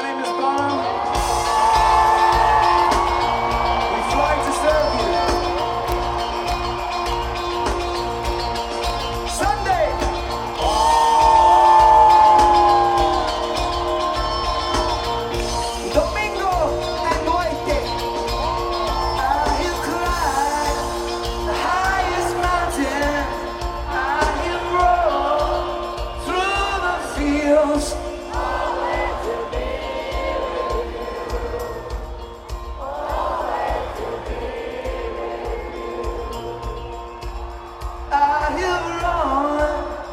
name is Bonham. We fly to serve you. Sunday. Domingo and noite. I hear cry, the highest mountain. I hear roar through the fields. I hear roar.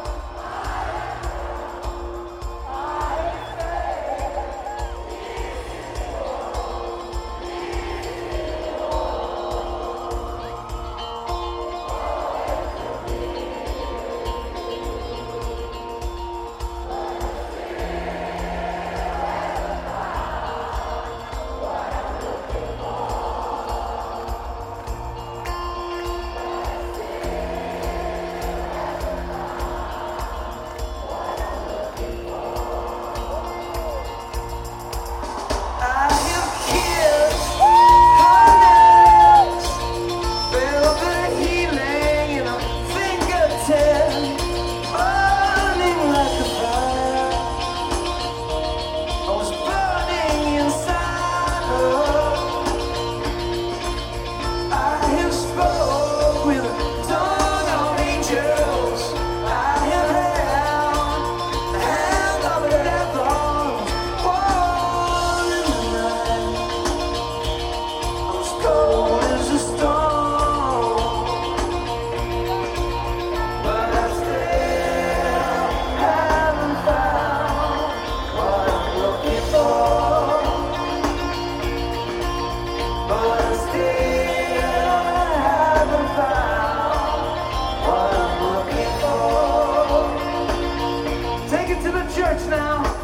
I hear kids, hunters, velvet healing in a fingertip, burning like a fire. I was burning inside her. I hear spoke with a tongue of angels. I hear held the hand of a death arms. Cold as a stone, but I still haven't found what I'm looking for. But I still haven't found what I'm looking for. Take it to the church now.